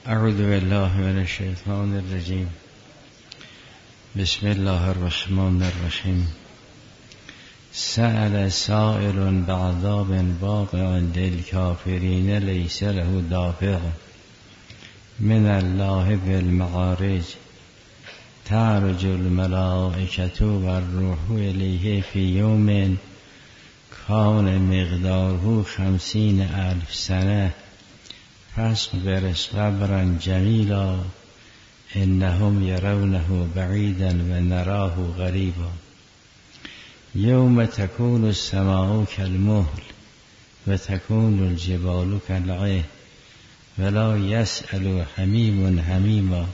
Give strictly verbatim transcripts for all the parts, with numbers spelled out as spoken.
اعوذ بالله من الشیطان الرجیم. بسم الله الرحمن الرحیم. سأل سائل بعذاب واقع للكافرین لیس له دافع من الله بالمعارج تعرج الملائکة والروح الیه فی یوم کان مقداره خمسین الف سنه فاصبر صبرا جمیلا انهم یرونه بعیدا و نراه قریبا یوم تکون السماء کالمهل و تکون الجبال کالعهن ولا یسأل حمیم حمیما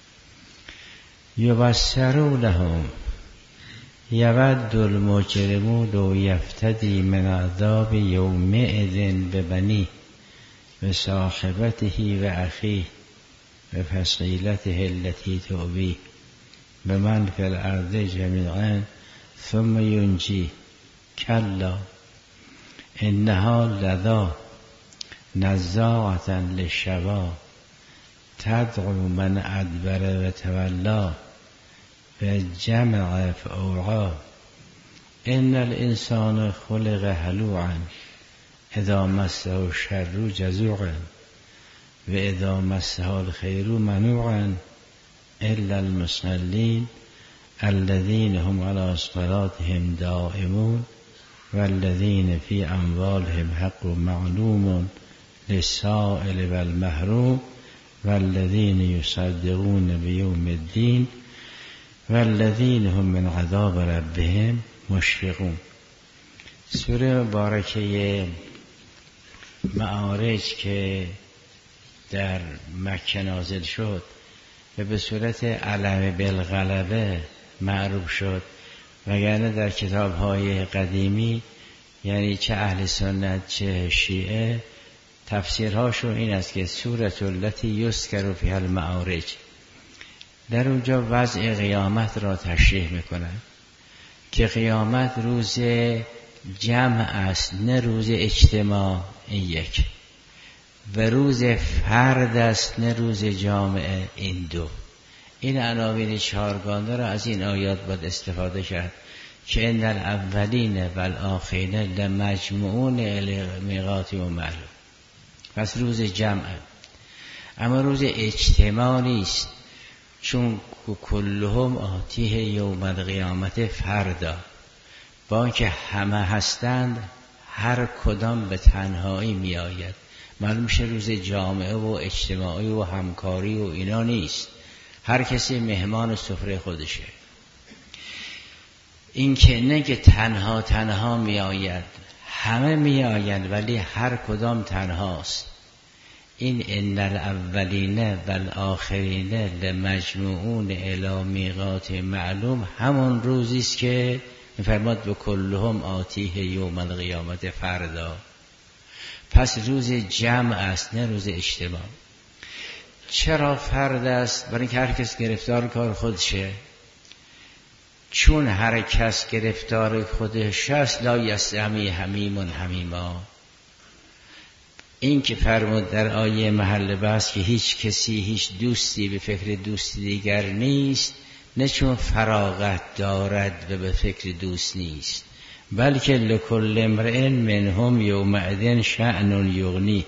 یبصرونهم یود المجرم لو یفتدی من عذاب یومئذ ببنیه و صاحبته و اخیه و فصیلته التي تؤویه و من فی الارض جمیعا ثم ینجیه کلا انها لظی نزاعة للشوی تدعو من ادبر و تولی و جمع فاوعی ان الانسان خلق هلوعا اذا مسه الشر جزوعا و اذا مسه الخیر منوعا الا المصلین الذين هم على صلاتهم دائمون والذين في اموالهم حق معلوم للسائل والمحروم والذين يصدقون بيوم الدين والذين هم من عذاب ربهم مشفقون. سوره مبارکه معارج که در مکه نازل شد و به صورت علم بالغلبه معروف شد، وگرنه در کتاب‌های قدیمی یعنی چه اهل سنت چه شیعه تفسیرهاشون این است که سوره التي یذکر فیها المعارج، در اونجا وضع قیامت را تشریح میکنند که قیامت روز جمع است نه روز اجتماع، این یک، و روز فرد است نه روز جامعه، این دو. این عناوین چهارگانه را از این آیات باید استفاده کرد که ان الاولین و الاخرین لمجموعون الی میقات معلوم. پس روز جمعه، اما روز اجتماع نیست، چون کلهم آتیه یوم القیامت فردا، با اینکه همه هستند هر کدام به تنهایی می آید. معلوم شه روز جامعه و اجتماعی و همکاری و اینا نیست، هر کسی مهمان سفره خودشه. این که نه که تنها تنها می آید، همه می آید ولی هر کدام تنهاست. این ان الاولین و الاخرین لمجموعون الی میقات معلوم همون روزی است که می‌فرماد به کلهم آتیه یوم القیامت فردا. پس روز جمع است نه روز اجتماع. چرا فرد است؟ برای اینکه هر کس گرفتار کار خودشه. چون هر کس گرفتار خودش است لا یسأمی حمیم حمیما. این که فرمود در آیه محل بحث که هیچ کسی هیچ دوستی به فکر دوستی دیگر نیست، نه چون فراغت دارد و به فکر دوست نیست، بلکه لکل امرئ منهم یومئذ شأن یغنی.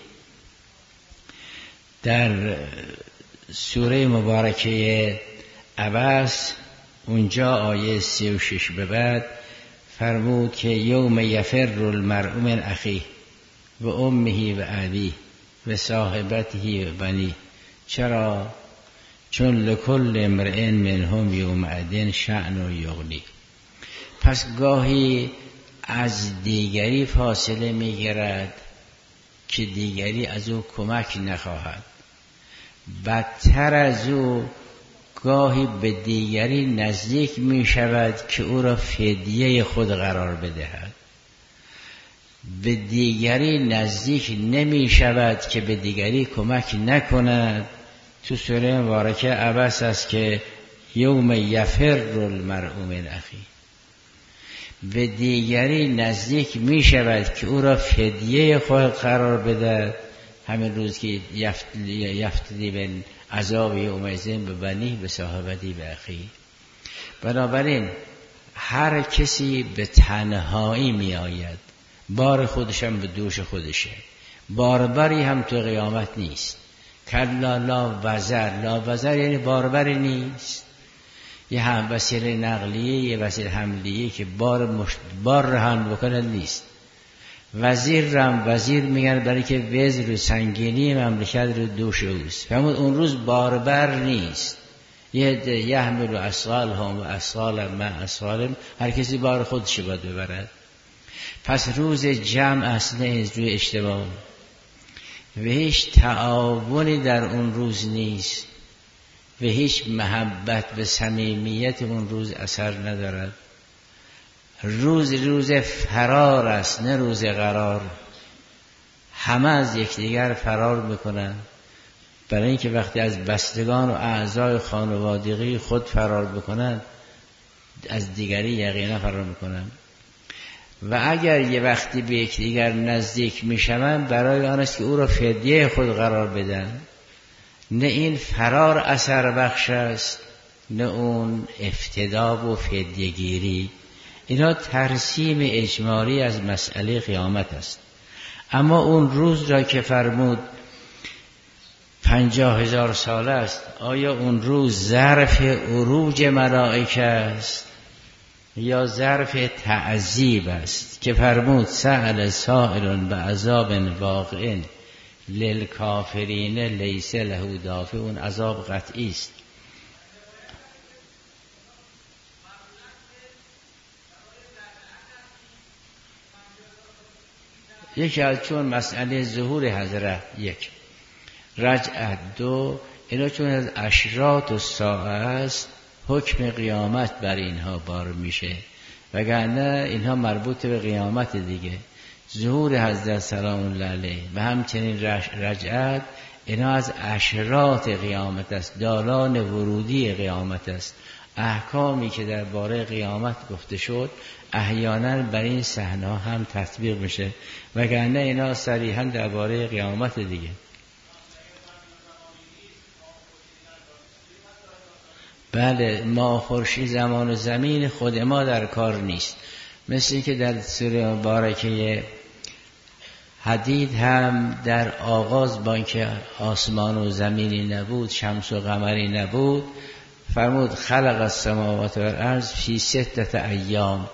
در سوره مبارکه عبس اونجا آیه سی و شش به بعد فرمود که یوم یفر المرء من اخیه و امه و ابیه و صاحبته و بنیه. چرا؟ چون لکل امرئ منهم یومئذ شأن یغنی. پس گاهی از دیگری فاصله میگیرد که دیگری از او کمک نخواهد، بدتر از او گاهی به دیگری نزدیک می شود که او را فدیه خود قرار بدهد، به دیگری نزدیک نمی شود که به دیگری کمک نکند. تو سوره مبارکه عبس است که یوم یفر المرء من اخیه، به دیگری نزدیک می شود که او را فدیه خود قرار بده همین روز که یفتدی به عذاب یومئذین به بنی به صاحبتی به اخی. بنابراین هر کسی به تنهایی می آید، بار خودشم به دوش خودشه، باربری هم تو قیامت نیست. کلا لا وزر، لا وزر یعنی باربری نیست، یه هم وسیله نقلیه یه وسیله حملیه که بار مشت بار رهن بکنه نیست. وزیر رم وزیر میگن برای که وزر و سنگینی مملکت رو دوش اوست. فرمود اون روز باربر نیست، یه یحمل و اسقال هم و اسقال ما اسقال، هر کسی بار خودش باید ببرد. پس روز جمع اصلا از روی اشتباه و هیچ تعاونی در اون روز نیست و هیچ محبت و صمیمیت اون روز اثر ندارد. روز روز فرار است نه روز قرار. همه از یکدیگر فرار میکنن، برای اینکه وقتی از بستگان و اعضای خانوادگی خود فرار بکنن از دیگری یقینا فرار میکنن. و اگر یه وقتی به یکدیگر نزدیک میشوند برای آن است که او را فدیه خود قرار بدن. نه این فرار اثر بخش است نه اون افتدا و فدیه گیری. اینا ترسیم اجمالی از مسئله قیامت است. اما اون روز را که فرمود پنجاه هزار سال است، آیا اون روز ظرف عروج ملائکه است یا ظرف تعذیب است که فرمود سأل سائل بعذاب واقع للکافرین لیس له دافع؟ اون عذاب قطعی است. یکی از چون مسئله ظهور حضرت، یک رجعت، دو اینا چون از اشراط و ساعه است حکم قیامت بر اینها بار میشه، وگرنه اینها مربوط به قیامت دیگه. ظهور حضرت سلام الله علیه و همچنین رجعت اینا از اشراط قیامت است، دالان ورودی قیامت است. احکامی که درباره قیامت گفته شد احیانا بر این صحنه هم تطبیق میشه، وگرنه اینا صریحا درباره قیامت دیگه. بله، ما خورشید زمان و زمین خود ما در کار نیست، مثل که در سوره مبارکه حدید هم در آغاز با اینکه آسمان و زمینی نبود، شمس و قمری نبود، فرمود خلق السماوات والارض فی ستة ایام.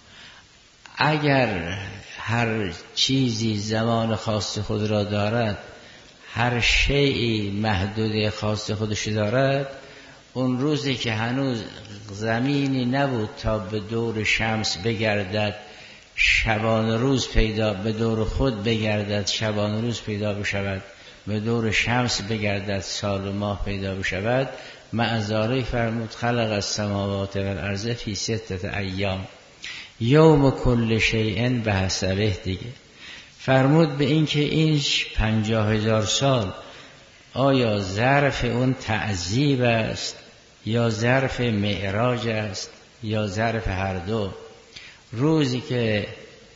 اگر هر چیزی زمان خاص خود را دارد، هر شیئی محدود خاص خودش دارد، اون روزی که هنوز زمینی نبود تا به دور شمس بگردد، شبان روز پیدا به دور خود بگردد، شبان روز پیدا بشود، به دور شمس بگردد، سال و ماه پیدا بشود، معذاری فرمود خلق السماوات والارض فی ستة ایام یوم کل شیء بحسبه دیگه. فرمود به این که این پنجاه هزار سال آیا ظرف اون تعذیب است یا ظرف معراج است یا ظرف هر دو؟ روزی که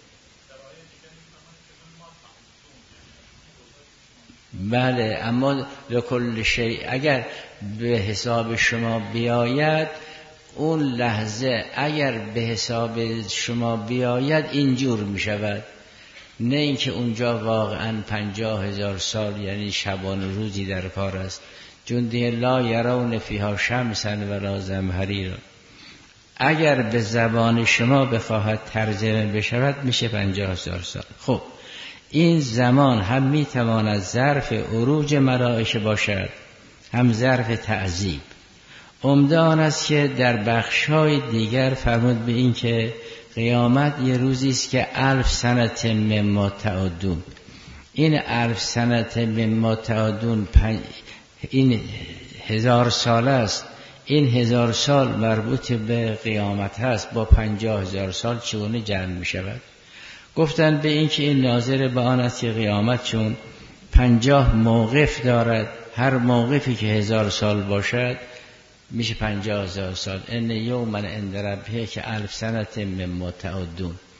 بله، اما لکل شیء اگر به حساب شما بیاید، اون لحظه اگر به حساب شما بیاید اینجور می شود، نه اینکه اونجا واقعا پنجاه هزار سال یعنی شبان روزی در کار است. جنده لا یرون فیها شمسا ولا زمهریرا. اگر به زبان شما بخواهد ترجمه بشود میشه پنجاه هزار سال. خب این زمان هم میتواند ظرف عروج ملائکه باشد، هم ظرف تعذیب. عمده آن است که در بخش‌های دیگر فرمود به این که قیامت یه روزی است که الف سنت مما تعدون. این الف سنت مما تعدون پن... این هزار سال است. این هزار سال مربوط به قیامت هست، با پنجاه هزار سال چگونه جمع می شود؟ گفتن به این که این ناظر به آن است که قیامت چون پنجاه موقف دارد، هر موقفی که هزار سال باشد میشه پنجاه هزار سال. ان یوما عند ربک که الف سنت مما تعدون.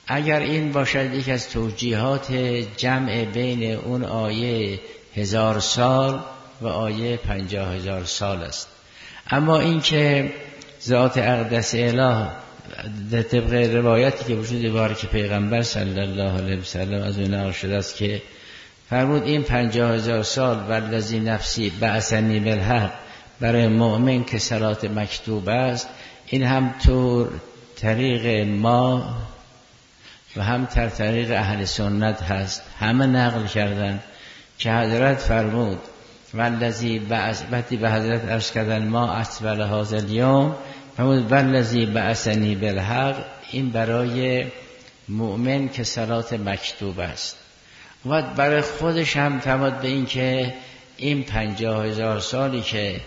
اگر این باشد یک از توجیهات جمع بین اون آیه هزار سال و آیه پنجاه هزار سال است. اما این که ذات اقدس اله طبق روایتی که وجود باره که پیغمبر صلی الله علیه وسلم از اون نقل شده است که فرمود این پنجاه هزار سال والذی نفسی بعثنی بالحق برای مؤمن که صلات مکتوب است، این هم تو طریق ما و هم تر طریق اهل سنت هست. همه نقل کردن که حضرت فرمود والذی بعث، بعدی به حضرت عرض کردن ما اطول هذا اليوم، فرمود والذی بعثنی بالحق، این برای مؤمن که صلات مکتوب است. و برای خودش هم فرمود به این که این پنجاه هزار سالی که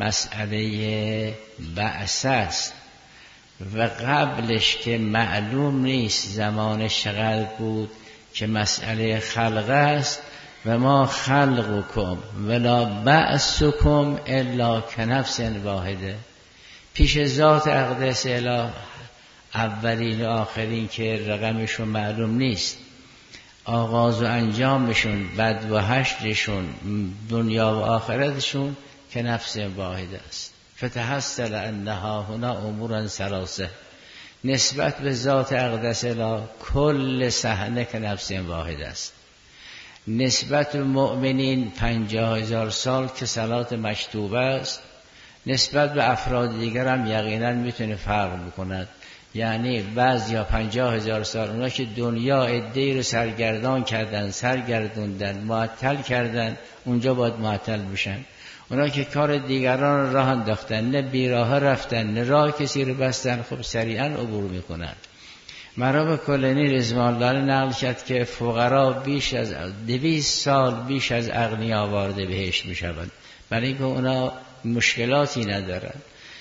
مسئله بعث است و قبلش که معلوم نیست زمانش چقدر بود که مسئله خلق است، و ما خلقکم ولا بعثکم الا کنفس واحده، پیش ذات اقدس اله اولین و آخرین که رقمشون معلوم نیست، آغاز و انجامشون، بد و حشرشون، دنیا و آخرتشون که نفس واحد است. فتحصل انها هنا امورا ثلاثه، نسبت به ذات اقدس اله کل صحنه که نفس واحد است. نسبت به مؤمنین پنجاه هزار سال که صلات مکتوب است، نسبت به افراد دیگر هم یقینا میتونه فرق بکند. یعنی بعضی ها پنجاه هزار سال اونا که دنیا عده‌ای رو سرگردان کردن، سرگردوندن، معطل کردن، اونجا باید معطل بشن. اونا که کار دیگران رو راه انداختن، نه بیراه رفتن، نه راه کسی رو بستن، خب سریعا عبور میکنن. مرحوم کلینی رضوان الله نقل کرد که فقرا بیش از دویست سال بیش از اغنیا وارد بهشت میشوند، برای اینکه اونا مشکلاتی ندارن.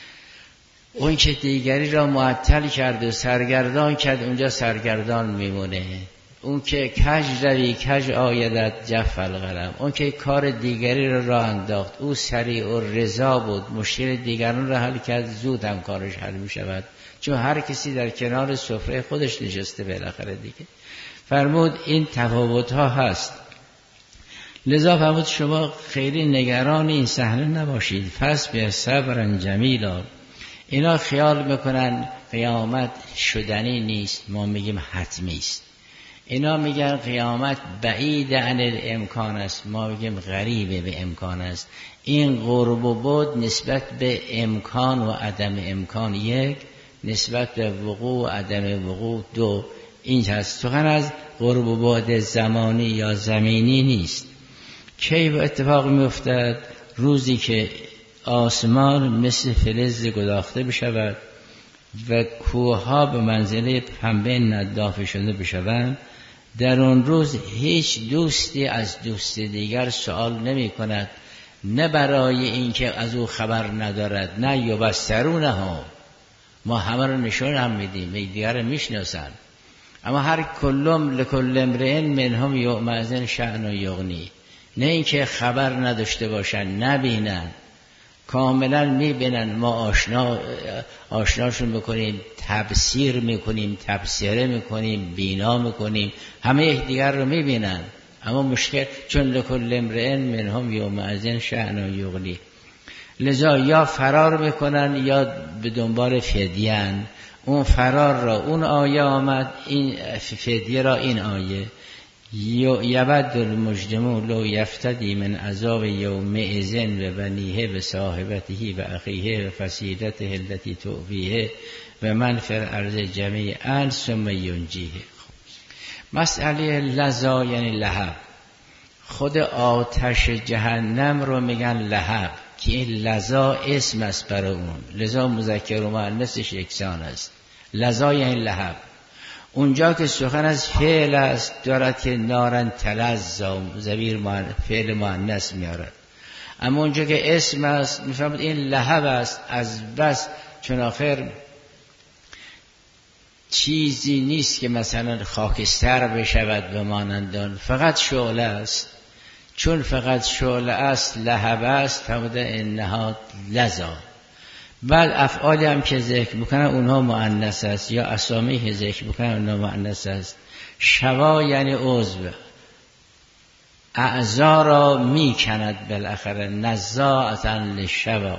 اون که دیگری را معطل کرد و سرگردان کرد، اونجا سرگردان میمونه. اون که کج روی کج آیدت جف القلم، اون که کار دیگری را راه انداخت او سریع و رضا بود، مشکل دیگران را حل کرد، زود هم کارش حل میشود، چون هر کسی در کنار سفره خودش نشسته بالاخره دیگه. فرمود این تفاوت ها هست، لذا فرمود شما خیلی نگران این صحنه نباشید، پس به صبرا جمیلا. اینا خیال میکنن قیامت شدنی نیست، ما میگیم حتمی است. اینا میگن قیامت بعید عن الامکان است، ما میگیم غریبه به امکان است. این قرب و بعد نسبت به امکان و عدم امکان یک، نسبت به وقوع و عدم وقوع دو. این هست، سخن از قرب و بعد زمانی یا زمینی نیست. کی به اتفاق میافتد؟ روزی که آسمان مثل فلز گداخته بشود و کوهها به منزله پنبه ندافه شده بشوند. در اون روز هیچ دوستی از دوست دیگر سوال نمی کند، نه برای اینکه از او خبر ندارد، نه یبصرونه ها، ما همه رو نشون هم میدیم، دیگر رو میشناسن، اما هر کلم لکل امرئ منهم یومئذ شأن یغنی، نه اینکه خبر نداشته باشن، نبینن، کاملا میبینن. ما آشنا آشناشون میکنیم، تبصیر میکنیم، تبصره میکنیم، بینا میکنیم، همه یکدیگر رو میبینن. اما مشکل چون لکل امرئ منهم یومئذ شأن یغنی، لذا یا فرار میکنن یا به دنبال فدیه‌اند. اون فرار را اون آیه آمد، این فدیه را این آیه. یود المجرم لو یفتدی من عذاب یومئذ و بنیه و صاحبته و اخیه و فصیلته التي تؤویه و من فی الارض جمیعا ثم ینجیه. مسئله لظا یعنی لهب، خود آتش جهنم رو میگن لهب، که این لظا اسم است برای اون، لذا مذکر و مؤنثش یکسان است. لظا یعنی لهب. اونجا که سخن از فعل است دارد که نارن تلظا، ضمیر فعل مؤنث میارد، اما اونجا که اسم است میفهمید این لهب است، از بس چون آخر چیزی نیست که مثلا خاکستر بشود به مانندان، فقط شعله است. چون فقط شعله است، لهب است، فهمده انها لظا. بعد افعالی هم که ذکر میکنن اونها مؤنث است، یا اسامی که ذکر میکنن اونها مؤنث است. شوا یعنی عضو، اعضا را میکند بالاخره، نزاعتا للشوا.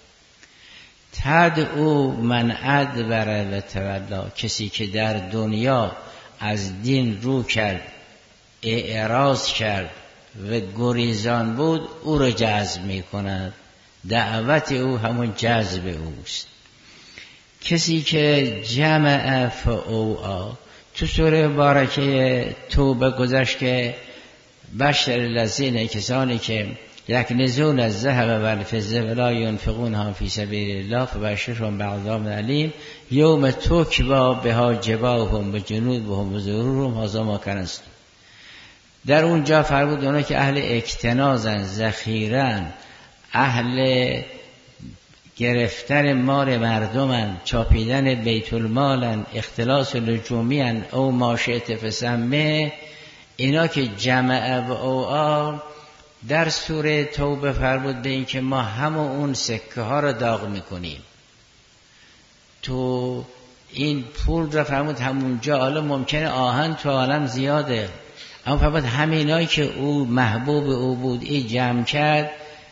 تدعو من ادبر و تولا، کسی که در دنیا از دین رو کرد، اعراض کرد و گریزان بود، او را جذب می کند. دعوت او همون جذب اوست. کسی که جمع فاوعا، تو سوره مبارکه توبه گذشت که بشر الذین، کسانی که یکنزون الذهب والفضة ولا ينفقونها فی سبیل الله فبشرهم بعذاب علیم یوم تکوی بها جباههم و جنوبهم و ظهورهم هذا ما کنزتم. در اونجا فرمود اونا که اهل اکتنازن، ذخیرن، اهل گرفتن مال مردمن، چاپیدن بیت المالن، اختلاس لجومیان او ماشیت فسمه، اینا که جمع و اوعا در سوره توبه فرمود به این که ما همه اون سکه ها رو داغ میکنیم. تو این پول را فرمود همونجا، حالا ممکنه آهن تو عالم زیاده، اما فرمود همینایی که او محبوب او بود ای جمع کرد،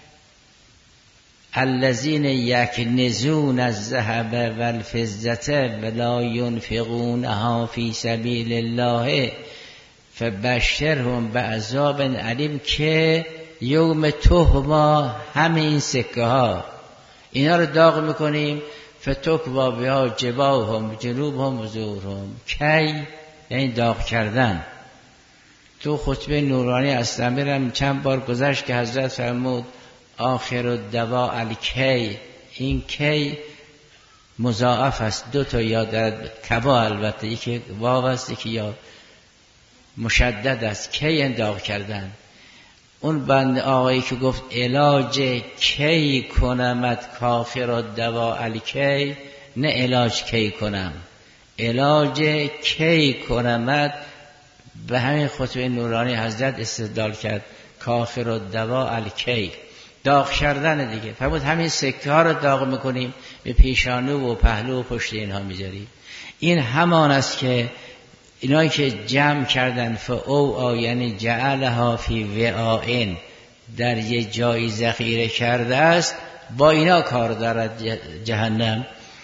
الذین یکنزون الذهب والفضة ولا ينفقونها فی سبیل الله فبشرهم بعذاب علیم، که یوم تهما همه این سکه ها اینا رو داغ میکنیم. فتکوا بها جباههم جنوبهم و ظهورهم، کی یعنی داغ کردن. تو خطبه نورانی استمیرم چند بار گذشت که حضرت فرمود آخر الدواء الکی، این کی مضاعف است، دو تا یا در کبا، البته یکی واو است یکی یا مشدد است، کی انداغ کردن. اون بند آقایی که گفت علاج کی کنمت کاخر الدواء الکی، نه علاج کی کنم، علاج کی کنمت. به همین خطبه نورانی حضرت استدلال کرد کاخر الدواء الکی، داغ کردن دیگه. فرمود همین سکه ها رو داغ میکنیم، به پیشانو و پهلو و پشت اینها میذاریم. این همان است که اینایی که جمع کردن فاوعا یعنی جعلها فی وعاء، در یه جایی ذخیره کرده است، با اینا کار دارد جهنم.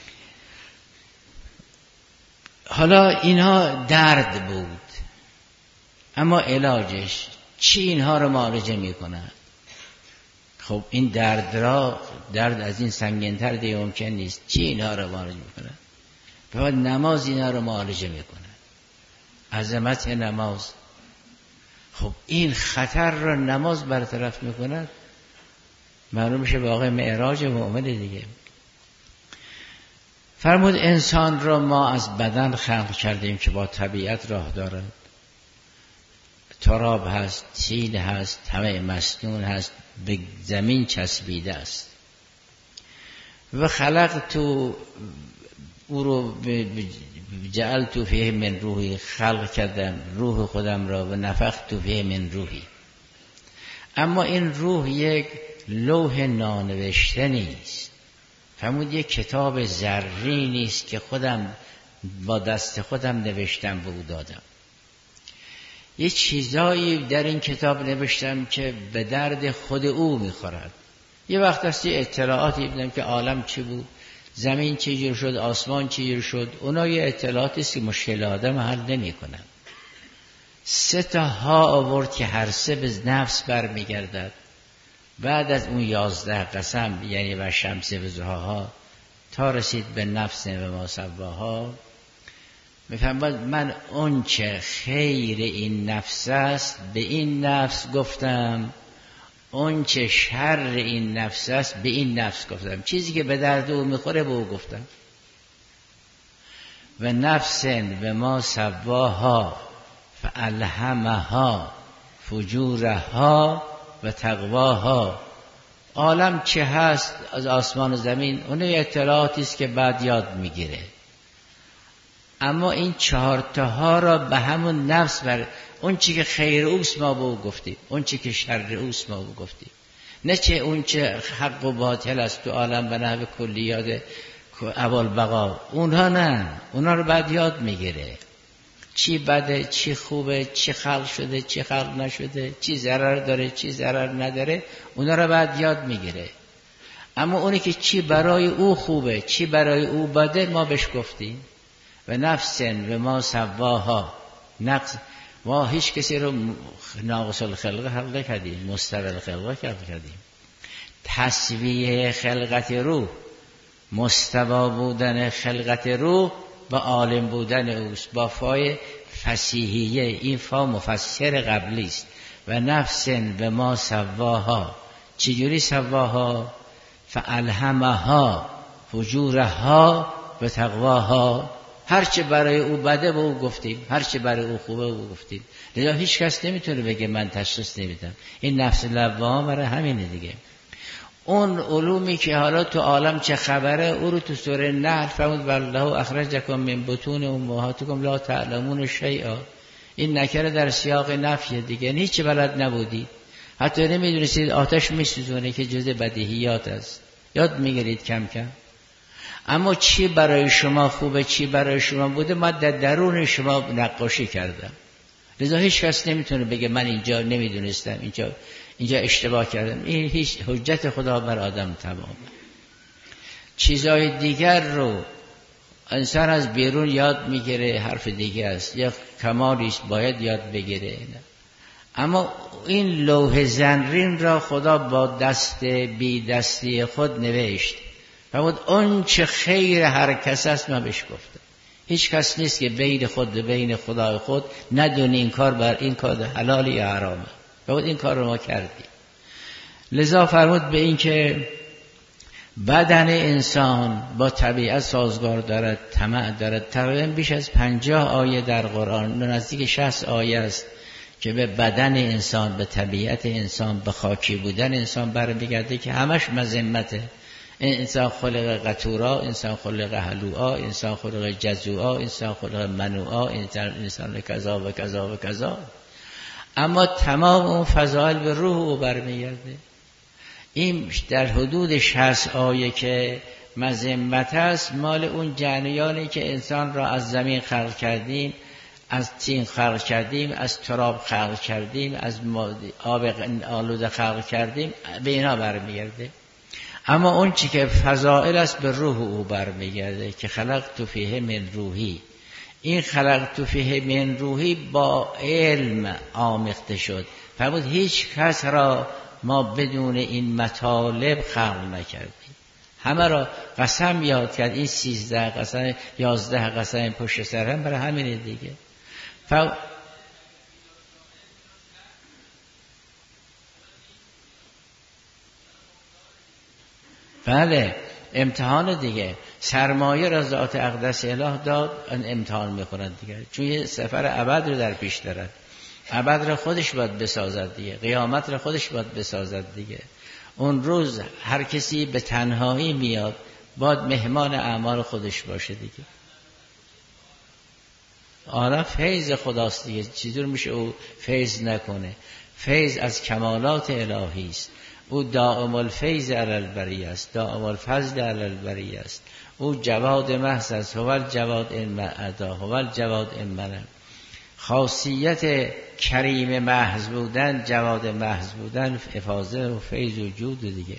حالا اینها درد بود، اما علاجش چی اینها رو معالجه میکنن؟ خب این درد را، درد از این سنگین‌تر دیگه ممکن نیست. چی اینها رو معالجه میکنن؟ فقط نماز اینا رو معالجه میکنه، عظمت نماز. خب این خطر را نماز برطرف میکند، معلوم میشه واقع معراج مؤمن دیگه. فرمود انسان را ما از بدن خلق کردیم که با طبیعت راه دارد، تراب هست، تیل هست، طمع مسنون هست، به زمین چسبیده است. و خلق تو او رو جعلت فیه من روحی، خلق کردم روح خودم را و نفخت فیه من روحی. اما این روح یک لوح نانوشته نیست، فرمود یک کتاب زرین نیست که خودم با دست خودم نوشتم به او دادم. یه چیزایی در این کتاب نوشتم که به درد خود او میخورد. یه وقت هست یه اطلاعاتی بدم که عالم چی بود، زمین چجور شد، آسمان چجور شد، اونا یه اطلاعاتی است که مشکل آدم حل نمی کنن. سه تا ها آورد که هر سه به نفس بر می گردد. بعد از اون یازده قسم، یعنی و شمس و ضحاها، تا رسید به نفس و ما سواها، میفهمد من اون چه خیر این نفس است به این نفس گفتم، اون چه شر این نفس است به این نفس گفتم. چیزی که به درد او میخوره به او گفتم. و نفس و ما سواها فالهمها فجورها و تقواها. عالم چه هست از آسمان و زمین، اون اطلاعاتی است که بعد یاد میگیره. اما این چهار تاها را به همون نفس بر اون چی که خیر اوست ما به او گفتیم، اون چی که شر اوست ما به او گفتیم. نه چه اون چه حق و باطل است تو عالم به نحو کلیات اول بقا، اونها نه، اونها رو بعد یاد میگیره چی بده چی خوبه، چی خلق شده چی خلق نشده، چی ضرر داره چی ضرر نداره، اونها رو بعد یاد میگیره. اما اونی که چی برای او خوبه چی برای او بده ما بهش گفتیم و نفسن و ما سواها، نقص ما هیچ کسی رو ناقص الخلقه خلق کردیم، مستوی الخلقه خلق کردیم. تسویه خلقت روح، مستوا بودن خلقت روح با عالم بودن اوست، با فای فصیحیه، این فا مفسر قبلی است. و نفسن و ما سواها، چجوری سواها؟ فالهمها فجورها و تقواها، هرچه برای او بده به او گفتیم، هرچه برای او خوبه او گفتیم. لذا هیچ کس نمیتونه بگه من تشخیص نمیدم. این نفس لوامه برای همینه دیگه. اون علومی که حالا تو عالم چه خبره او رو تو سوره نحل فرمود والله اخرجکم من بطون امهاتکم لا تعلمون شیئا. این نکره در سیاق نفی دیگه، هیچ بلد نبودی، حتی نمیدونستید آتش میسوزونه که جزء بدیهیات است، یاد میگیرید کم کم. اما چی برای شما خوبه چی برای شما بوده ما در درون شما نقاشی کردم. لذا هیچ کس نمیتونه بگه من اینجا نمیدونستم، اینجا اینجا اشتباه کردم. این هیچ حجت خدا بر آدم تمام. چیزای دیگر رو انسان از بیرون یاد میگیره، حرف دیگه است، یا کمالی است باید یاد بگیره. اما این لوح زنرین را خدا با دست بی دستی خود نوشت. فرمود اون چه خیر هر کس است من بهش گفتم. هیچ کس نیست که بین خود و بین خدای خود ندونه این کار بر این کار حلال یا حرامه. فرمود این کار رو ما کردیم. لذا فرمود به این که بدن انسان با طبیعت سازگار دارد، طمع دارد. تقریبا بیش از پنجاه آیه در قرآن، نزدیک شصت آیه است که به بدن انسان، به طبیعت انسان، به خاکی بودن انسان برمیگرده که همش مذمته. انسان خلق قطورا، انسان خلق هلوعا، انسان خلق جزوعا، انسان خلق منوعا، انسان انسان کذا و کذا و کذا. اما تمام اون فضائل به روح او برمیگرده. این در حدود شصت آیه که مذمت است مال اون جریانی که انسان را از زمین خلق کردیم، از طین خلق کردیم، از تراب خلق کردیم، از آب آلوده خلق کردیم، به اینا برمیگرده. اما اون چی که فضائل است به روح او برمیگرده که خلقت فیه من روحی. این خلقت فیه من روحی با علم آمیخته شد. فرمود هیچ کس را ما بدون این مطالب خلق نکردیم، همه را قسم یاد کرد. این سیزده قسم یازده قسم پشت سر هم برای همینه دیگه. ف... بله امتحان دیگه. سرمایه را ذات اقدس اله داد، امتحان میکنند دیگه، چون یه سفر ابد رو در پیش دارد. ابد را خودش باید بسازد دیگه، قیامت را خودش باید بسازد دیگه. اون روز هر کسی به تنهایی میاد، باید مهمان اعمال خودش باشه دیگه. آره فیض خداست دیگه، چیزور میشه او فیض نکنه. فیض از کمالات الهی است. او دائم الفیض علی البریه است، دائم الفضل علی البریه است. او جواد محض است، هو الجواد ان ادا، هو الجواد ان من. خاصیت کریم محض بودن، جواد محض بودن، افاضه و فیض و جود دیگه.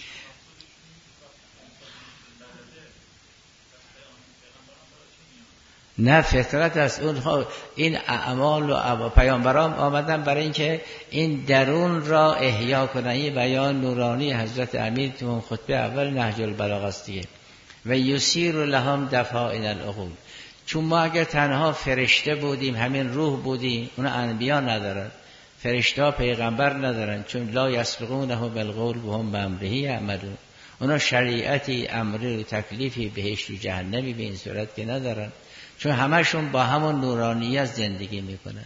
نه فطرت است. اون این اعمال و پیامبران آمدن برای اینکه این درون را احیا کنن. یه بیان نورانی حضرت امیر تو اون خطبه اول نهج البلاغه است دیگه. و یسیر لهم دفائن العقول. چون ما اگر تنها فرشته بودیم، همین روح بودیم، اونا انبیا ندارن، فرشته پیغمبر ندارن، چون لا یسبقونه بالقول و هم بامره یعملون. اونا شریعتی، امری و تکلیفی، بهشت و جهنمی به این صورت که ندارن، چون همشون با همون نورانیت زندگی میکنن.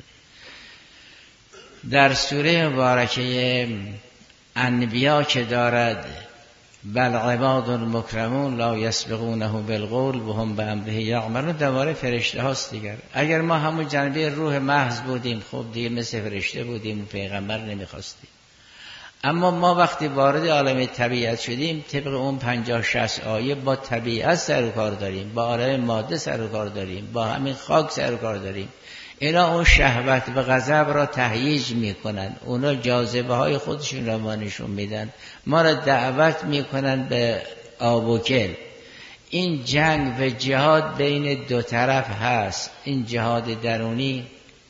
در سوره مبارکه انبیا که دارد بل عباد مکرمون لا یسبقونه بالقول و هم بامره یعملون، دوباره فرشته هاست دیگر. اگر ما همون جنبه روح محض بودیم، خب دیگه مثل فرشته بودیم، پیغمبر نمیخواستیم. اما ما وقتی وارد عالم طبیعت شدیم طبق اون پنجاه شصت آیه با طبیعت سر و کار داریم، با عالم ماده سر و کار داریم، با همین خاک سر و کار داریم. اینا اون شهوت و غضب را تهییج میکنن، اونا جاذبه های خودشون را ما نشون میدن، ما را دعوت میکنن به آب و گل. این جنگ و جهاد بین دو طرف هست. این جهاد درونی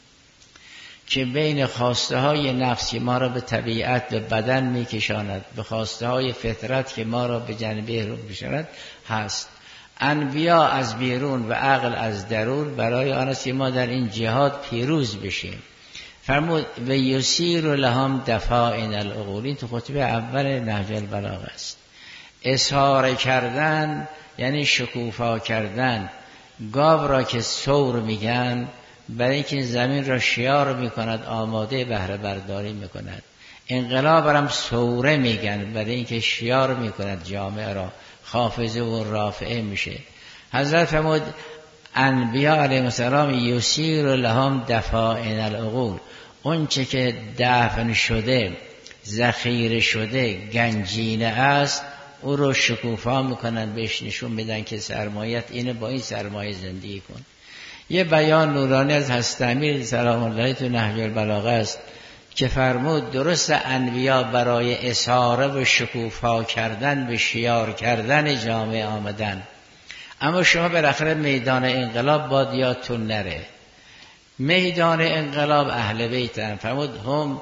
که بین خواسته های نفس که ما را به طبیعت به بدن میکشاند، به خواسته های فطرت که ما را به جنبه رو میکشاند هست. انبیا از بیرون و عقل از درون برای آن است که ما در این جهاد پیروز بشیم. فرمود و یسیر لهم دفاعن العقول. این تو خطبه اول نهج البلاغه است. اظهار کردن یعنی شکوفا کردن. گاو را که ثور میگن برای اینکه زمین را شیار میکند، آماده بهره برداری میکند. انقلاب هم ثوره میگن برای اینکه شیار میکند جامعه را، خافضه و رافعه میشه. حضرت فرمود انبیاء علیهم السلام یسیر لهم دفاعن العقول. اون چه که دفن شده، ذخیره شده، گنجینه است، او رو شکوفا میکنن، بهش نشون میدن که سرمایت اینه، با این سرمایه زندگی کن. یه بیان نورانی از حضرت امیر سلام الله تو نهج البلاغه است که فرمود درست انبیا برای اظهار و شکوفا کردن و شیار کردن جامعه آمدن، اما شما بالاخره میدان انقلاب باد یادتون نره. میدان انقلاب اهل بیتن. فرمود هم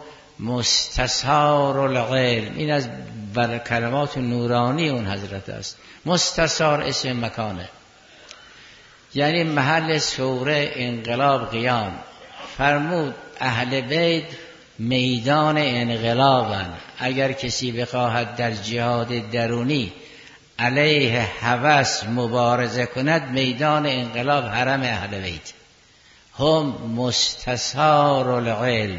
مستثار العلم. این از کلمات نورانی اون حضرت است. مستثار اسم مکانه، یعنی محل ثوره، انقلاب، قیام. فرمود اهل بیت میدان انقلابن. اگر کسی بخواهد در جهاد درونی علیه هوس مبارزه کند، میدان انقلاب حرم اهل بیت. هم مستثار العلم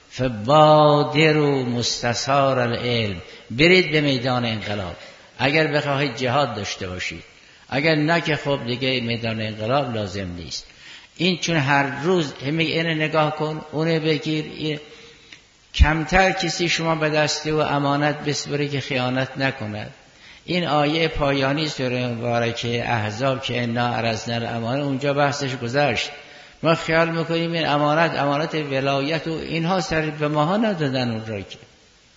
فبادروا مستثار العلم. برید به میدان انقلاب اگر بخواهید جهاد داشته باشید. اگر نه که خب دیگه میدان انقلاب لازم نیست. این چون هر روز همه اینه نگاه کن، اونه بگیر، این کمتر کسی شما به دسته و امانت بسپره که خیانت نکند. این آیه پایانی سوره مبارکه احزاب که انا عرضنا الامانه، اونجا بحثش گذشت. ما خیال میکنیم این امانت امانت ولایت و اینها سر به ماها ندادن. اون را که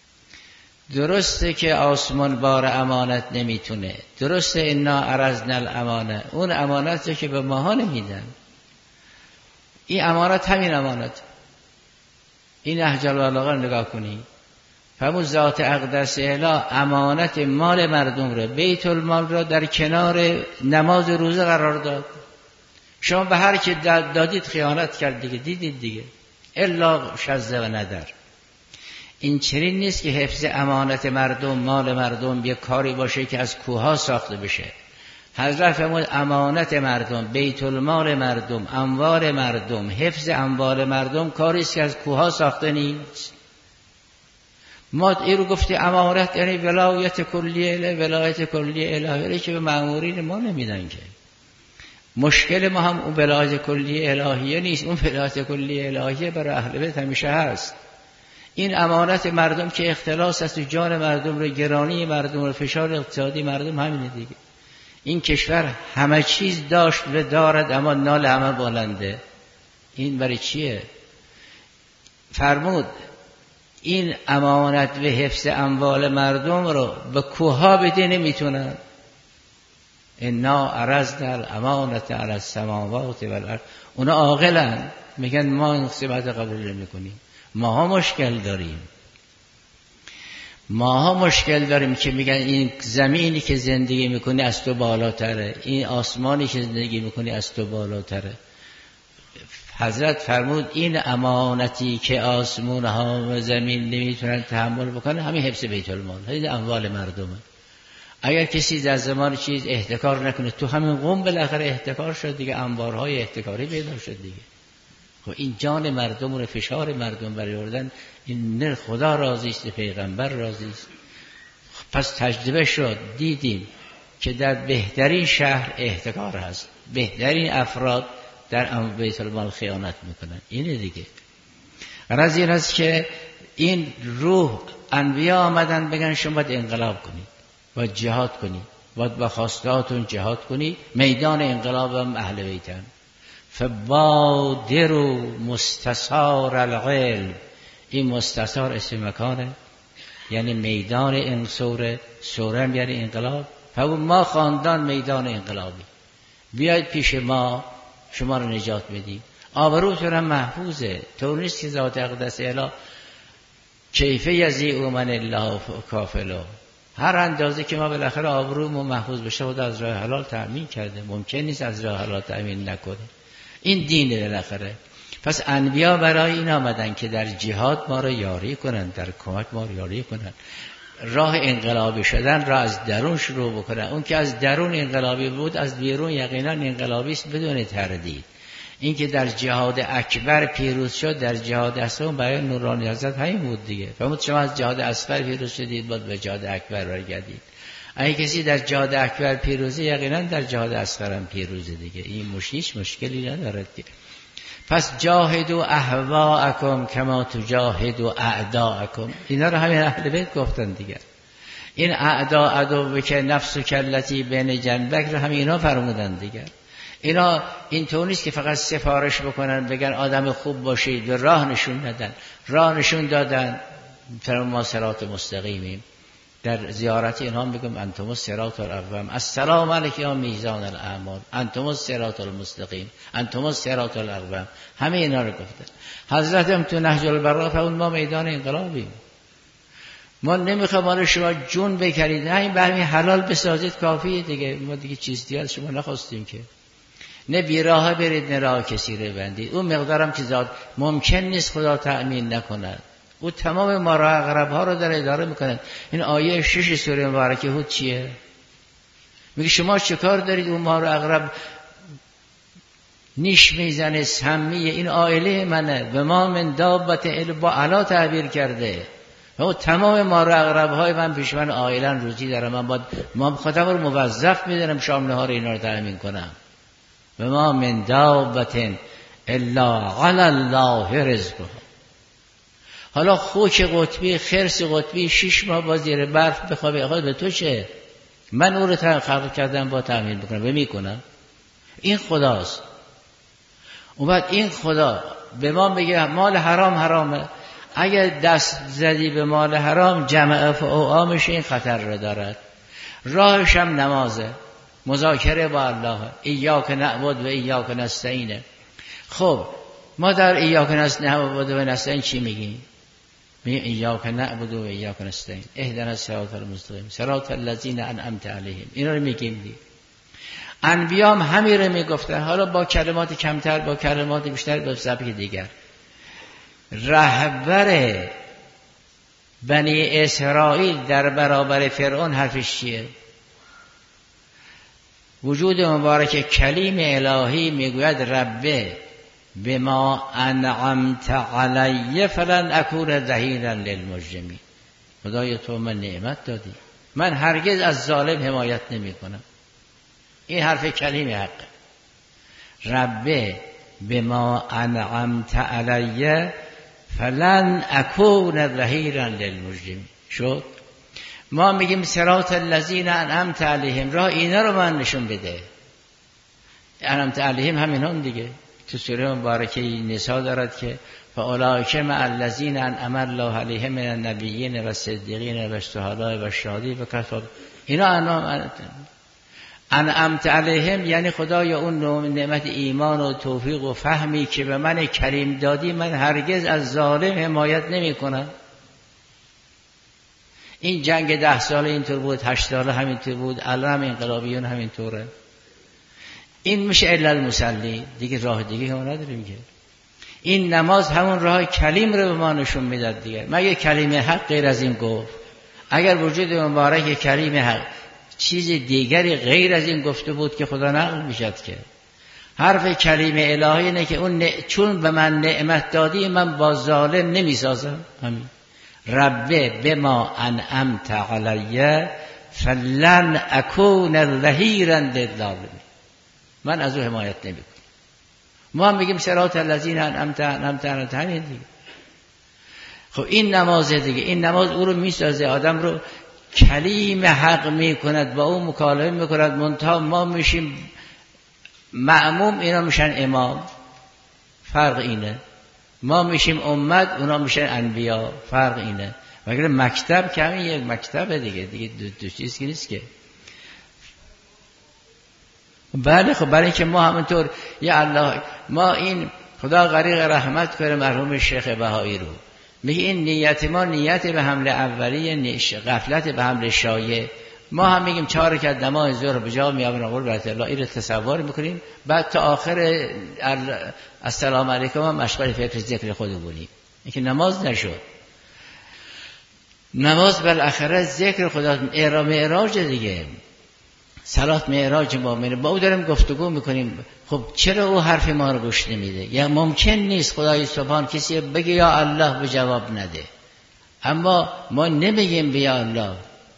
درسته که آسمان بار امانت نمیتونه، درسته انا عرضنا الامانه، اون امانت که به ماها نمیدن. این امانت همین امانت. این نهج البلاغه رو نگاه کنید. فرمود ذات اقدس اعلی امانت مال مردم را، بیت المال را در کنار نماز روزه قرار داد. شما به هر که دادید خیانت کرد دیگه. دیدید دیگه، الا شذ و ندر. این چنین نیست که حفظ امانت مردم، مال مردم یک کاری باشه که از کوها ساخته بشه. حضرت فرمود امانت مردم، بیت المال مردم، اموال مردم، حفظ اموال مردم کاری است که از کوها ساخته نیست. ما این رو گفتی امانت یعنی ولایت کلیه، ولایت کلیه الهی که به مأمورین ما نمیدن. که مشکل ما هم اون ولایت کلیه الهیه نیست، اون ولایت کلیه الهیه برای اهل بیت همیشه هست. این امانت مردم که اختلاس است و جان مردم رو، گرانی مردم رو، فشار اقتصادی مردم همینه دیگه. این کشور همه چیز داشت و دارد اما نال همه بلنده. این برای چیه؟ فرمود این امانت و حفظ اموال مردم رو به کوها بده نمیتونن. انا عرضنا الامانة علی السماوات والارض. اونا عاقلن، میگن ما این قسمت قبول نمیکنیم. ماها مشکل داریم. ماها مشکل داریم که میگن این زمینی که زندگی میکنی از تو بالاتره، این آسمانی که زندگی میکنی از تو بالاتره. حضرت فرمود این امانتی که آسمون ها و زمین نمیتونن تحمل بکنه، همین حفظ بیت المال، همین اموال مردمه. اگر کسی در زمان چیز احتکار نکنه، تو همین قوم بالاخره احتکار شد دیگه، انبارهای احتکاری پیدا شد دیگه. خب این جان مردم رو، فشار مردم بردن، این نه خدا راضی است، پیغمبر راضی است. پس تجربه شد، دیدیم که در بهترین شهر احتکار هست، بهترین افراد در بیت المال خیانت میکنن. اینه دیگه. غرض این است که این روح انبیا آمدن بگن شما باید انقلاب کنید، باید جهاد کنید، باید با خواستهاتون جهاد کنید، میدان انقلاب هم اهل بیتن. فبادروا مستثار العلم، این مستثار اسم مکانه، یعنی میدان این سوره، سوره هم یعنی انقلاب. فبو ما خاندان میدان انقلابی، بیاید پیش ما شما رو نجات بدید. آبروتون هم محفوظه، طور نیست که ذات اقدس اله کیفه یزیع من الله کافلو، هر اندازه که ما بالاخره آبرومون محفوظ بشه خدا از راه حلال تأمین کرده، ممکن نیست از راه حلال تأمین نکنه. این دینه بالاخره. پس انبیا برای این آمدن که در جهاد ما رو یاری کنن، در کمک ما رو یاری کنن، راه انقلابی شدن را از درون شروع بکنن. اون که از درون انقلابی بود از بیرون یقینا انقلابی است بدون تردید. این که در جهاد اکبر پیروز شد در جهاد اصغر برای نورانی حضرت همین بود دیگه. فرمود شما از جهاد اصغر پیروز شدید باید به جهاد اکبر برگردید. اگه کسی در جهاد اکبر پیروزه یقینا در جهاد اصغر هم پیروزه دیگه. این مشکلیش مشکلی ندارد که. پس جاهدوا اهواءکم کما تجاهدوا اعداءکم، اینا رو همین اهل بیت گفتن دیگه. این اعدا عدو که نفس و کلتی بین جنبک رو همین اینا فرمودن دیگه. اینا این طور نیست که فقط سفارش بکنن بگن آدم خوب باشید و راه نشون ندن. راه نشون دادن، فرمان ما صراط مستقیمیم. در زیارت اینها میگم انتم الصراط الاقوم، السلام علیک یا میزان الاعمال، انتم الصراط المستقیم، انتم الصراط الاقوم. همه اینا رو گفتن. حضرت هم تو نهج البلاغه فرمود ما میدان انقلابیم، ما نمیخوام مال شما جون بکرید، نه این برمی حلال بسازید کافیه دیگه، ما دیگه چیز دیگه از شما نخواستیم که. نه بیراه برید نه راه کسی رو بندید. اون مقدارم که زاد ممکن نیست خدا تأمین نکند. او تمام مارا اغرب ها رو در اداره میکنند. این آیه شش سوره مبارکه هود چیه؟ میگه شما چه کار دارید اون مارا اغرب نیش میزنه سمیه، این آیله منه، به ما من دابت ال با علا تعبیر کرده. و تمام مارا اغرب های من پیش من آیلن روزی دارم، من باید ما خودم رو موظف میدونم شام نهار اینا رو تأمین کنم. به ما من دابت الا علی الله رزقها. حالا خوک قطبی، خرس قطبی شش ماه با زیر برف بخوابه، خود به تو چه؟ من او رو خلق کردم با تأمین بکنم و میکنم. این خداست. اون بعد این خدا به ما میگه مال حرام حرامه، اگر دست زدی به مال حرام جمع فعامش این خطر رو دارد. راهش هم نمازه، مذاکره با الله، ایاک نعبد و ایاک نستعین. خب ما در ایاک نعبد و نستعین چی میگیم؟ میگیم ایاک نعبد و ایاک نستعین اهدنا الصراط المستقیم صراط الذین انعمت علیهم. اینا رو میگیم دیگه. انبیا هم همین رو میگفتن، حالا با کلمات کمتر با کلمات بیشتر به سبک دیگر. رهبر بنی اسرائیل در برابر فرعون حرفش چیه؟ وجود مبارک کلیم الهی میگوید ربه بما انعمت علی فلن اکون ظهیرا للمجرمین. خدای تو من نعمت دادی، من هرگز از ظالم حمایت نمی کنم. این حرف کلیم حقه. ربه بما انعمت علی فلن اکون ظهیرا للمجرمین. شد ما میگیم صراط الذین انعمت علیهم، راه اینا رو من نشون بده. انعمت علیهم همین هم دیگه. تو سوره مبارکه نساء دارد که فاولئک مع الذین انعم الله علیهم من النبیین و الصدیقین و الشهداء و الشهادین و کفى. اینا انعام انعمت علیهم یعنی خدایا اون نعمت ایمان و توفیق و فهمی که به من کریم دادی من هرگز از ظالم حمایت نمی کنم. این جنگ ده ساله اینطور بود، هشت ساله همینطور بود، الان هم انقلابیون همینطوره. این میشه الا المصلی، دیگه راه دیگه هم نداریم که. این نماز همون راه کلیم رو به ما نشون میداد دیگه. مگه کلیم حق غیر از این گفت؟ اگر وجود مبارک کلیم حق چیز دیگری غیر از این گفته بود که خدا نقل میشد که. حرف کلیم الهی اینه که اون ن... چون به من نعمت دادی من با ظالم نمیسازم. همین ربه بما انعمت علی فلن اکون ظهیرا للظالمین، من از او حمایت نمیکنم. ما هم میگیم صراط الذین انعمت انعمت همین دیگه. خب این نماز دیگه، این نماز او رو میسازه، آدم رو کلیم حق میکند، با او مکالمه میکند. منتها ما میشیم مأموم، اینا میشن امام. فرق اینه. ما میشیم امت، اونا میشن انبیا. فرق اینه. مگر مکتب که همین یک مکتبه دیگه، دیگه دو, دو چیز که نیست که. بله خب برای اینکه ما همونطور یا الله، ما این خدا غریق رحمت کنه مرحوم شیخ بهایی رو، میگه این نیت ما نیت به حمل اولیه، غفلت به حمل شایع. ما هم میگیم چهار رکعت نماز ظهر به جا میابیم قربت الله، این رو تصور میکنیم، بعد تا آخر السلام علیکم هم مشغول فکر ذکر خودمونیم. این که نماز نشد. نماز بالاخره ذکر خدا، اعرام معراج دیگه، صلات معراج مؤمنه، با او داریم گفتگو میکنیم. خب چرا او حرف ما رو گوش نمیده؟ یا ممکن نیست خدای سبحان کسی بگه یا الله به جواب نده، اما ما نمیگیم یا الله.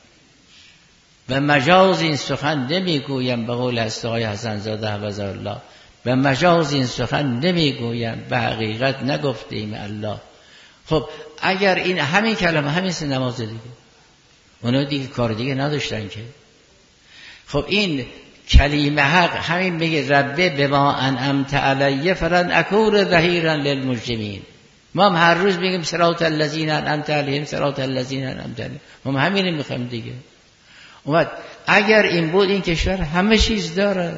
به مجاز این سخن نمیگویم، به قول هست آقای حسن زاده حفظه الله، به مجاز این سخن نمیگویم، به حقیقت نگفتیم الله. خب اگر این همین کلمه، همین سه نماز دیگه، اونا دیگه کار دیگه نداشتن که. خب این کلمه حق همین میگه ربه بما انعمت علیه فلن اکون ظهیرا للمجرمین. ما هم هر روز میگیم صراط الذین انعمت علیهم صراط الذین انعمت علیهم، ما هم همین میخوایم دیگه. اومد اگر این بود این کشور همه چیز داره،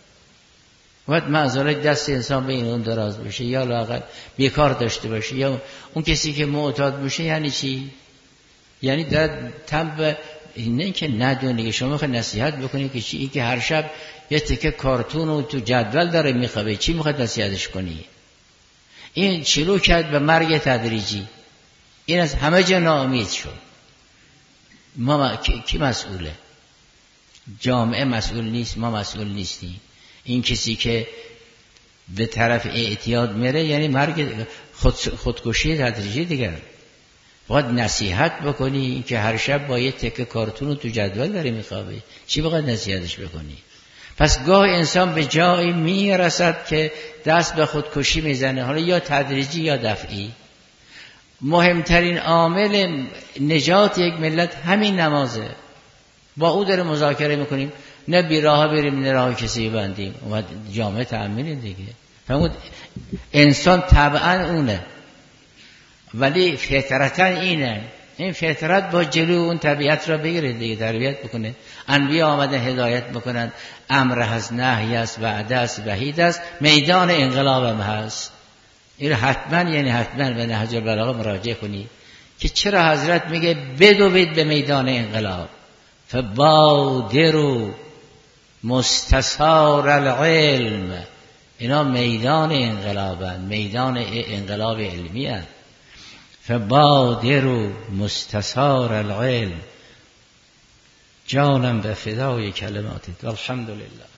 اومد معذرت دست انسان به این اون دراز بشه، یا لااقل بیکار داشته باشه، یا اون کسی که معتاد بشه. یعنی چی؟ یعنی در تنب اینه که ندونه. شما میخواد نصیحت بکنید که چی؟ این که هر شب یه تکه کارتون رو تو جدول داره میخوابه، چی میخواد نصیحتش کنی؟ این شروع کرد به مرگ تدریجی، این از همه جا ناامید شد. ما کی, کی مسئوله؟ جامعه مسئول نیست، ما مسئول نیستیم. این کسی که به طرف اعتیاد میره یعنی مرگ خود خودکشی تدریجی دیگر. باید نصیحت بکنی که هر شب با یه تکه کارتون رو تو جدول داری میخوابه، چی باید نصیحتش بکنی؟ پس گاه انسان به جایی میرسد که دست به خودکشی میزنه، حالا یا تدریجی یا دفعی. مهمترین عامل نجات یک ملت همین نمازه. با او داره مذاکره میکنیم، نه بیراه بریم نه راه کسی بندیم. اومد جامعه تأمین دیگه. فرمود انسان طبعا اونه، ولی فطرتا اینه. این فطرت با جلو اون طبیعت را بگیره دیگه، تربیت بکنه. انبیا آمده هدایت بکنن، امر هست، نهی است، وعده است، وحید است، میدان انقلاب هم هست. این حتما یعنی حتما به نهج البلاغه مراجعه کنی که چرا حضرت میگه بدوید به میدان انقلاب. فبادروا مستثار العلم. اینا میدان انقلابن، میدان انقلاب علمی هست. فبادروا مستثار العلم. جانم به فدای کلماتت والحمدلله.